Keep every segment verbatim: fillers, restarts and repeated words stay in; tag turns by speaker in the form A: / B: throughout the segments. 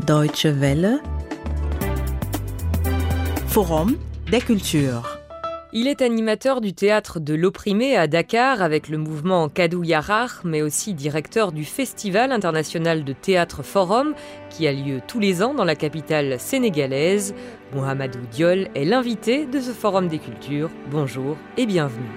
A: Deutsche Welle. Forum des cultures.
B: Il est animateur du théâtre de l'opprimé à Dakar avec le mouvement Kaddu Yarar, mais aussi directeur du Festival international de théâtre Forum qui a lieu tous les ans dans la capitale sénégalaise. Mouhamadou Diol est l'invité de ce Forum des cultures. Bonjour et bienvenue.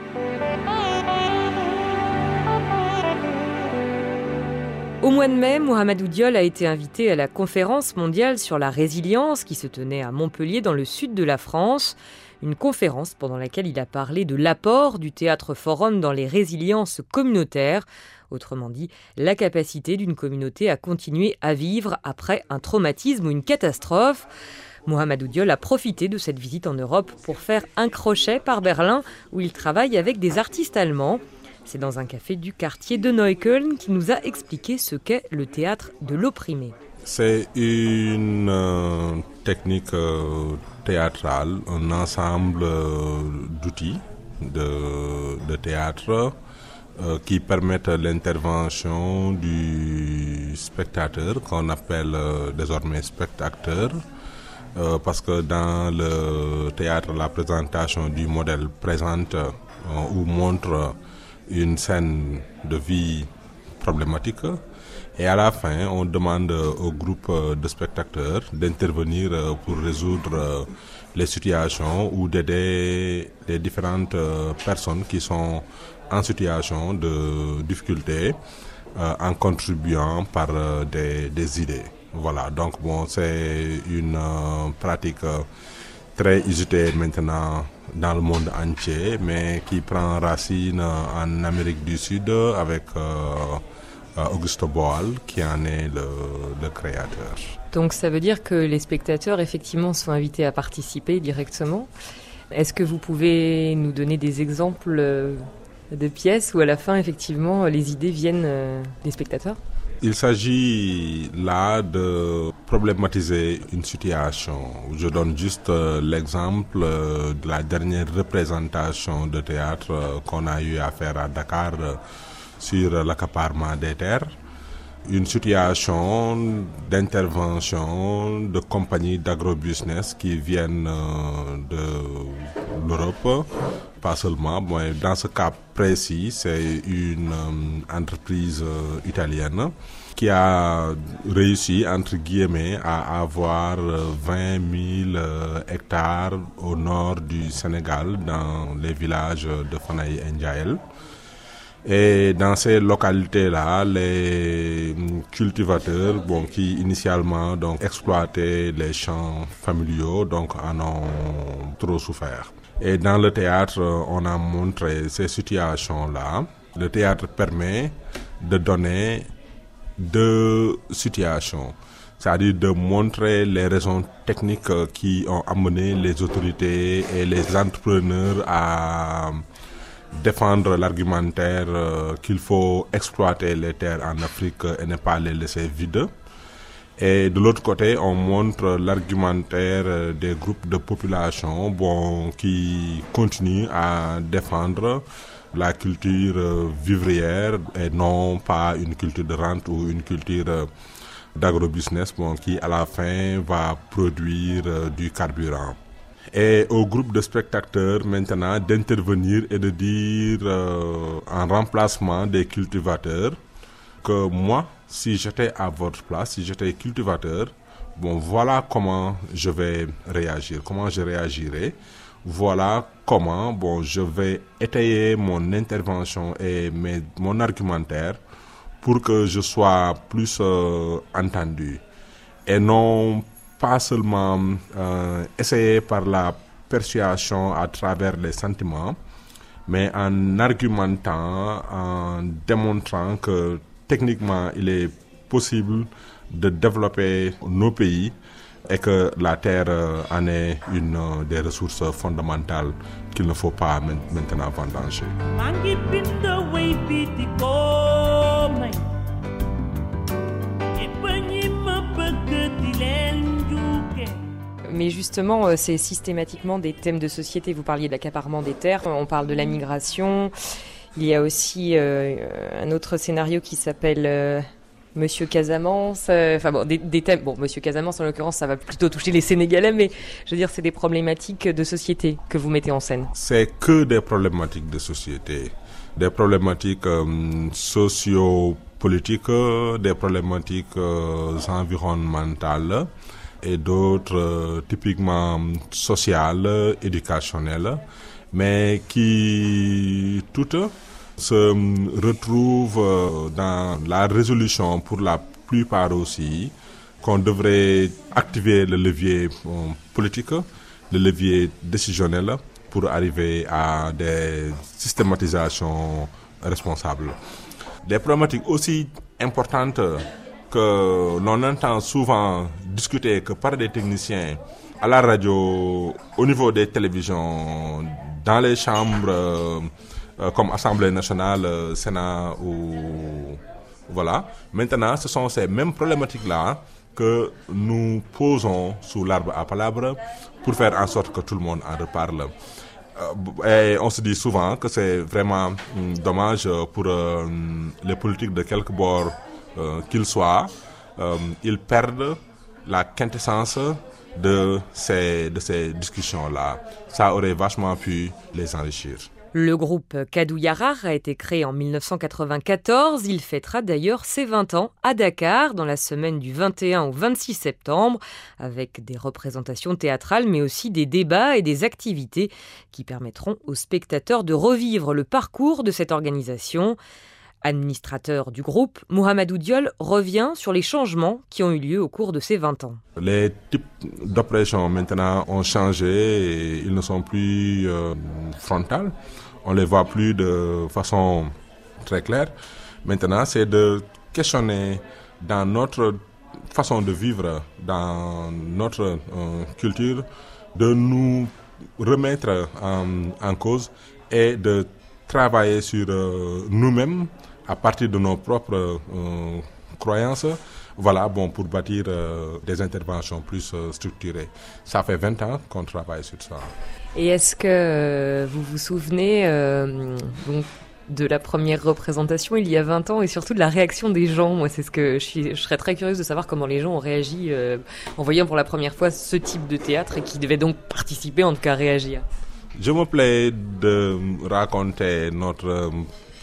B: Au mois de mai, Mouhamadou Diol a été invité à la conférence mondiale sur la résilience qui se tenait à Montpellier dans le sud de la France. Une conférence pendant laquelle il a parlé de l'apport du théâtre Forum dans les résiliences communautaires, autrement dit, la capacité d'une communauté à continuer à vivre après un traumatisme ou une catastrophe. Mouhamadou Diol a profité de cette visite en Europe pour faire un crochet par Berlin où il travaille avec des artistes allemands. C'est dans un café du quartier de Neukölln qu'il nous a expliqué ce qu'est le théâtre de l'opprimé.
C: C'est une euh, technique euh, théâtrale, un ensemble euh, d'outils de, de théâtre euh, qui permettent l'intervention du spectateur, qu'on appelle euh, désormais spectateur, euh, parce que dans le théâtre, la présentation du modèle présente euh, ou montre une scène de vie problématique. Et à la fin, on demande au groupe de spectateurs d'intervenir pour résoudre les situations ou d'aider les différentes personnes qui sont en situation de difficulté en contribuant par des, des idées. Voilà, donc bon, c'est une pratique très usitée maintenant dans le monde entier, mais qui prend racine en Amérique du Sud avec euh, Augusto Boal, qui en est le, le créateur.
B: Donc ça veut dire que les spectateurs, effectivement, sont invités à participer directement. Est-ce que vous pouvez nous donner des exemples de pièces où à la fin, effectivement, les idées viennent des spectateurs ?
C: Il s'agit là de problématiser une situation. Je donne juste l'exemple de la dernière représentation de théâtre qu'on a eu à faire à Dakar sur l'accaparement des terres. Une situation d'intervention de compagnies d'agrobusiness qui viennent de l'Europe, pas seulement. Bon, dans ce cas précis, c'est une entreprise italienne qui a réussi, entre guillemets, à avoir vingt mille hectares au nord du Sénégal, dans les villages de Fanaye et Ndiaël. Et dans ces localités-là, les cultivateurs, bon, qui initialement donc exploitaient les champs familiaux, donc en ont trop souffert. Et dans le théâtre, on a montré ces situations-là. Le théâtre permet de donner deux situations, c'est-à-dire de montrer les raisons techniques qui ont amené les autorités et les entrepreneurs à défendre l'argumentaire euh, qu'il faut exploiter les terres en Afrique et ne pas les laisser vides. Et de l'autre côté, on montre l'argumentaire des groupes de population bon, qui continuent à défendre la culture euh, vivrière et non pas une culture de rente ou une culture euh, d'agrobusiness bon, qui à la fin va produire euh, du carburant. Et au groupe de spectateurs maintenant d'intervenir et de dire euh, en remplacement des cultivateurs que moi, si j'étais à votre place, si j'étais cultivateur, bon voilà comment je vais réagir, comment je réagirais, voilà comment bon je vais étayer mon intervention et mes, mon argumentaire pour que je sois plus euh, entendu et non pas seulement euh, essayer par la persuasion à travers les sentiments, mais en argumentant, en démontrant que techniquement il est possible de développer nos pays et que la terre euh, en est une euh, des ressources fondamentales qu'il ne faut pas maintenant vendanger.
B: Mais justement, c'est systématiquement des thèmes de société. Vous parliez de l'accaparement des terres, on parle de la migration. Il y a aussi euh, un autre scénario qui s'appelle euh, Monsieur Casamance, euh, enfin bon, des, des thèmes. Bon, Monsieur Casamance, en l'occurrence, ça va plutôt toucher les Sénégalais, mais je veux dire, c'est des problématiques de société que vous mettez en scène.
C: C'est que des problématiques de société, des problématiques euh, socio-politiques, des problématiques euh, environnementales et d'autres euh, typiquement sociales, éducationnelles, mais qui toutes se retrouvent dans la résolution pour la plupart aussi qu'on devrait activer le levier politique, le levier décisionnel pour arriver à des systématisations responsables. Des problématiques aussi importantes que l'on entend souvent discuter que par des techniciens à la radio, au niveau des télévisions, dans les chambres euh, comme Assemblée nationale, euh, Sénat ou voilà. Maintenant, ce sont ces mêmes problématiques-là que nous posons sous l'arbre à palabres pour faire en sorte que tout le monde en reparle. Euh, et on se dit souvent que c'est vraiment hum, dommage pour euh, les politiques de quelque bord euh, qu'ils soient. Euh, ils perdent la quintessence de ces, de ces discussions-là. Ça aurait vachement pu les enrichir.
B: Le groupe Kaddu Yarar a été créé en mille neuf cent quatre-vingt-quatorze. Il fêtera d'ailleurs ses vingt ans à Dakar dans la semaine du vingt et un au vingt-six septembre avec des représentations théâtrales mais aussi des débats et des activités qui permettront aux spectateurs de revivre le parcours de cette organisation. Administrateur du groupe, Mouhamadou Diol revient sur les changements qui ont eu lieu au cours de ces vingt ans.
C: Les types d'oppression maintenant ont changé et ils ne sont plus euh, frontales. On ne les voit plus de façon très claire. Maintenant, c'est de questionner dans notre façon de vivre, dans notre euh, culture, de nous remettre en, en cause et de travailler sur euh, nous-mêmes à partir de nos propres euh, croyances, voilà, bon, pour bâtir euh, des interventions plus euh, structurées. Ça fait vingt ans qu'on travaille sur ça.
B: Et est-ce que euh, vous vous souvenez euh, donc, de la première représentation il y a vingt ans et surtout de la réaction des gens? Moi, c'est ce que je, suis, je serais très curieuse de savoir comment les gens ont réagi euh, en voyant pour la première fois ce type de théâtre et qui devaient donc participer, en tout cas réagir.
C: Je me plais de raconter notre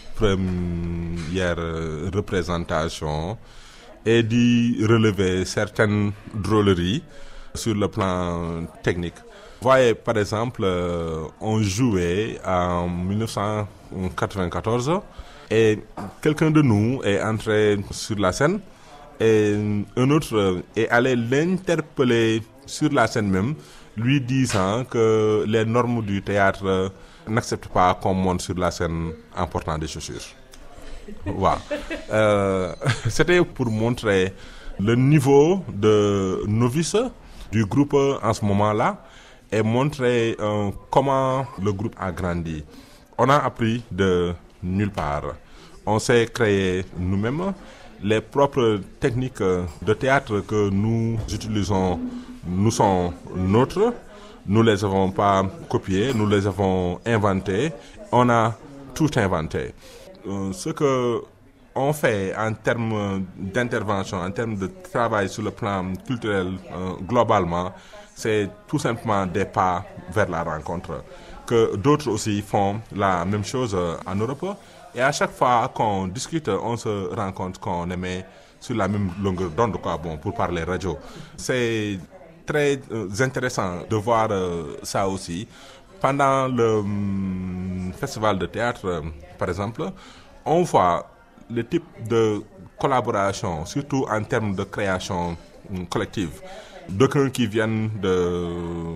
C: première représentation et d'y relever certaines drôleries sur le plan technique. Vous voyez, par exemple, on jouait en mille neuf cent quatre-vingt-quatorze et quelqu'un de nous est entré sur la scène et un autre est allé l'interpeller sur la scène même, lui disant que les normes du théâtre n'acceptent pas qu'on monte sur la scène en portant des chaussures. Voilà. Euh, c'était pour montrer le niveau de novice du groupe en ce moment-là et montrer euh, comment le groupe a grandi. On a appris de nulle part. On s'est créé nous-mêmes les propres techniques de théâtre que nous utilisons. Nous sont nôtres, nous ne les avons pas copiés, nous les avons inventés, on a tout inventé. Euh, ce qu'on fait en termes d'intervention, en termes de travail sur le plan culturel euh, globalement, c'est tout simplement des pas vers la rencontre. Que d'autres aussi font la même chose en Europe. Et à chaque fois qu'on discute, on se rend compte qu'on est sur la même longueur d'onde, quoi, bon, pour parler radio. C'est très euh, intéressant de voir euh, ça aussi. Pendant le um, festival de théâtre, euh, par exemple, on voit le type de collaboration, surtout en termes de création um, collective. D'aucuns qui viennent de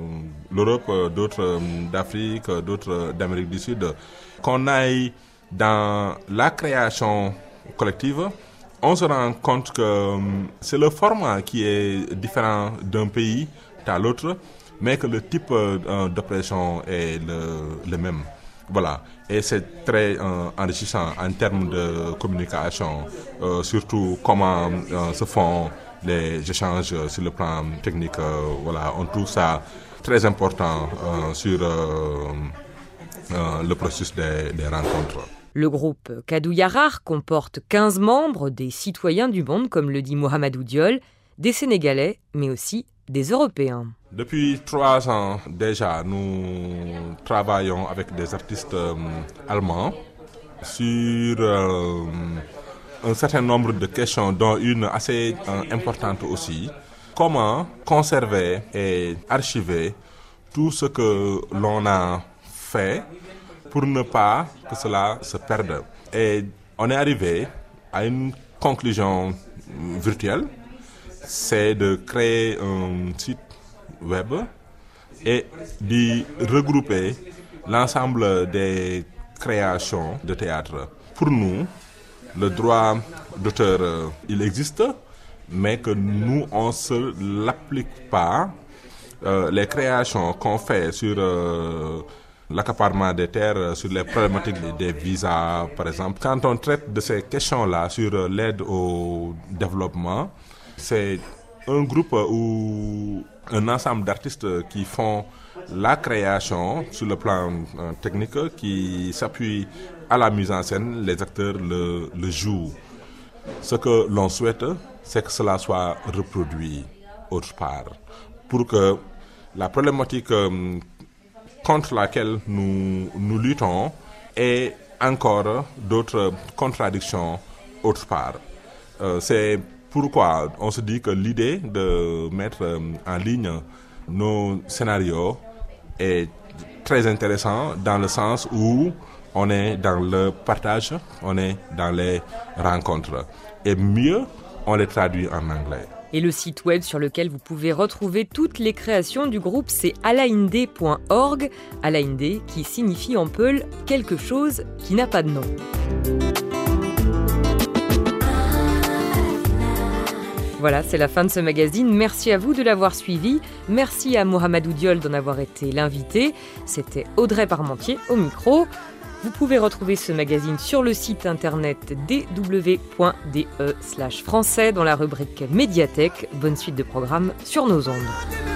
C: l'Europe, d'autres d'Afrique, d'autres d'Amérique du Sud. Qu'on aille dans la création collective, on se rend compte que c'est le format qui est différent d'un pays à l'autre, mais que le type euh, d'oppression est le, le même. Voilà. Et c'est très euh, enrichissant en termes de communication, euh, surtout comment euh, se font les échanges sur le plan technique. Euh, voilà. On trouve ça très important euh, sur euh, euh, le processus des, des rencontres.
B: Le groupe Kaddu Yarar comporte quinze membres, des citoyens du monde, comme le dit Mohamedou Diol, des Sénégalais, mais aussi des Européens.
C: Depuis trois ans déjà, nous travaillons avec des artistes euh, allemands sur euh, un certain nombre de questions, dont une assez euh, importante aussi. Comment conserver et archiver tout ce que l'on a fait pour ne pas que cela se perde. Et on est arrivé à une conclusion virtuelle, c'est de créer un site web et d'y regrouper l'ensemble des créations de théâtre. Pour nous, le droit d'auteur, euh, il existe, mais que nous, on ne se l'applique pas. Euh, les créations qu'on fait sur euh, l'accaparement des terres, sur les problématiques des visas, par exemple, quand on traite de ces questions-là sur euh, l'aide au développement, c'est un groupe ou un ensemble d'artistes qui font la création sur le plan euh, technique, qui s'appuient à la mise en scène, les acteurs le, le jouent. Ce que l'on souhaite, c'est que cela soit reproduit autre part, pour que la problématique euh, contre laquelle nous, nous luttons ait encore d'autres contradictions autre part. Euh, c'est pourquoi on se dit que l'idée de mettre euh, en ligne nos scénarios est très intéressant dans le sens où on est dans le partage, on est dans les rencontres. Et mieux, on les traduit en anglais.
B: Et le site web sur lequel vous pouvez retrouver toutes les créations du groupe, c'est alainde point org, Alainde qui signifie en peul quelque chose qui n'a pas de nom. Voilà, c'est la fin de ce magazine. Merci à vous de l'avoir suivi. Merci à Mohamedou Diol d'en avoir été l'invité. C'était Audrey Parmentier au micro. Vous pouvez retrouver ce magazine sur le site internet d w point d e slash français dans la rubrique médiathèque. Bonne suite de programmes sur nos ondes.